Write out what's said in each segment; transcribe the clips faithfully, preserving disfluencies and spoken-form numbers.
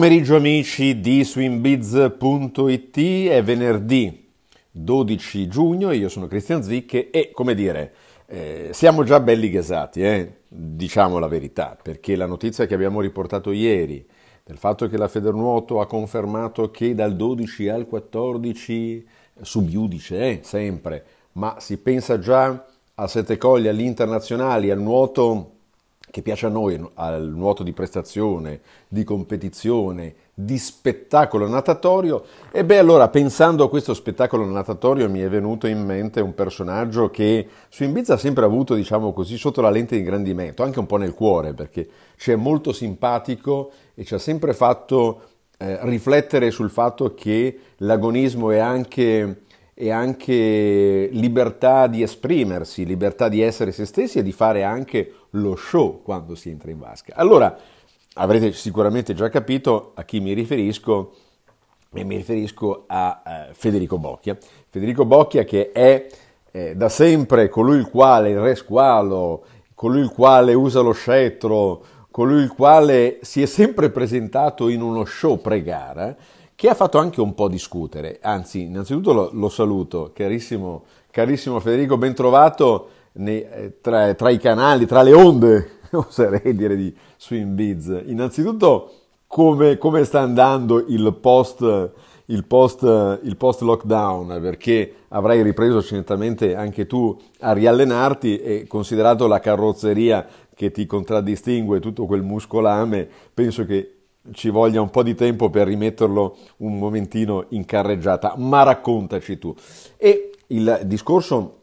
Pomeriggio amici di swimbiz punto it, è venerdì dodici giugno, io sono Christian Zwick e, come dire, eh, siamo già belli gasati, eh? Diciamo la verità, perché la notizia che abbiamo riportato ieri, del fatto che la Federnuoto ha confermato che dal dodici al quattordici, sub iudice, eh, sempre, ma si pensa già a sette colli, agli internazionali, al nuoto che piace a noi, al nuoto di prestazione, di competizione, di spettacolo natatorio. E beh, allora, pensando a questo spettacolo natatorio, mi è venuto in mente un personaggio che su Ibiza ha sempre avuto, diciamo così, sotto la lente di ingrandimento, anche un po' nel cuore, perché ci è molto simpatico e ci ha sempre fatto eh, riflettere sul fatto che l'agonismo è anche e anche libertà di esprimersi, libertà di essere se stessi e di fare anche lo show quando si entra in vasca. Allora, avrete sicuramente già capito a chi mi riferisco, e mi riferisco a eh, Federico Bocchia. Federico Bocchia che è eh, da sempre colui il quale, il re squalo, colui il quale usa lo scettro, colui il quale si è sempre presentato in uno show pre-gara, che ha fatto anche un po' discutere. Anzi, innanzitutto lo, lo saluto, carissimo, carissimo Federico, ben trovato nei, eh, tra, tra i canali, tra le onde, oserei dire, di Swimbiz. Innanzitutto, come, come sta andando il post, il, post, il post lockdown, perché avrai ripreso certamente anche tu a riallenarti e considerato la carrozzeria che ti contraddistingue, tutto quel muscolame, penso che ci voglia un po' di tempo per rimetterlo un momentino in carreggiata, ma raccontaci tu. E il discorso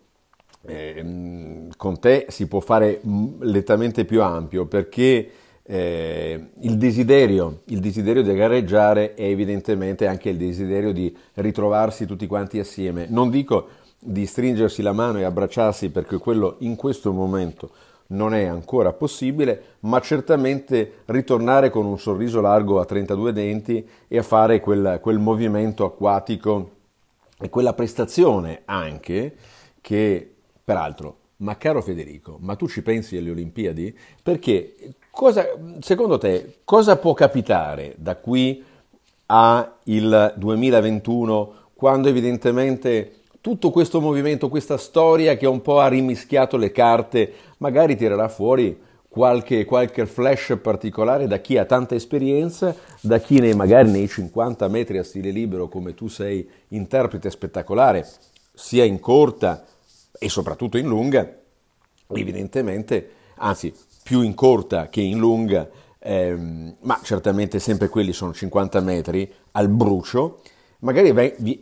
eh, con te si può fare lettamente più ampio, perché eh, il desiderio, il desiderio di gareggiare è evidentemente anche il desiderio di ritrovarsi tutti quanti assieme. Non dico di stringersi la mano e abbracciarsi, perché quello in questo momento non è ancora possibile, ma certamente ritornare con un sorriso largo a trentadue denti e a fare quel, quel movimento acquatico e quella prestazione anche che, peraltro, ma caro Federico, ma tu ci pensi alle Olimpiadi? Perché cosa, secondo te cosa può capitare da qui al duemilaventuno, quando evidentemente tutto questo movimento, questa storia che un po' ha rimischiato le carte, magari tirerà fuori qualche, qualche flash particolare da chi ha tanta esperienza, da chi nei, magari nei cinquanta metri a stile libero, come tu sei interprete spettacolare, sia in corta e soprattutto in lunga, evidentemente, anzi più in corta che in lunga, ehm, ma certamente sempre quelli sono cinquanta metri al brucio. Magari vi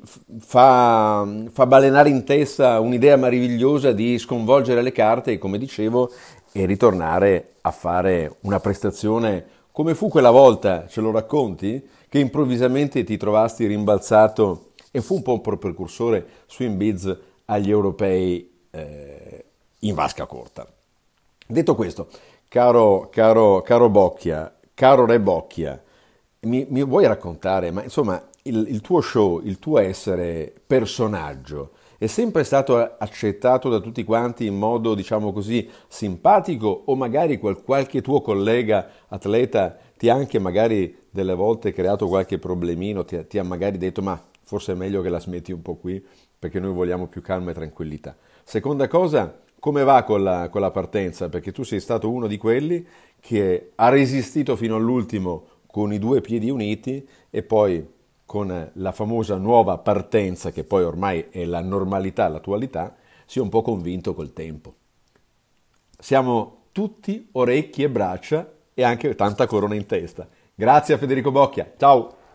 fa, fa balenare in testa un'idea meravigliosa di sconvolgere le carte e, come dicevo, e ritornare a fare una prestazione come fu quella volta, ce lo racconti? Che improvvisamente ti trovasti rimbalzato e fu un po' un precursore Swimbiz agli europei eh, in vasca corta. Detto questo, caro, caro, caro Bocchia, caro Re Bocchia, mi, mi vuoi raccontare, ma insomma, il, il tuo show, il tuo essere personaggio è sempre stato accettato da tutti quanti in modo, diciamo così, simpatico, o magari qual, qualche tuo collega atleta ti ha anche magari delle volte creato qualche problemino, ti, ti ha magari detto ma forse è meglio che la smetti un po' qui perché noi vogliamo più calma e tranquillità. Seconda cosa, come va con la, con la partenza? Perché tu sei stato uno di quelli che ha resistito fino all'ultimo con i due piedi uniti e poi con la famosa nuova partenza, che poi ormai è la normalità, l'attualità, si è un po' convinto col tempo. Siamo tutti orecchie e braccia e anche tanta corona in testa. Grazie a Federico Bocchia, ciao!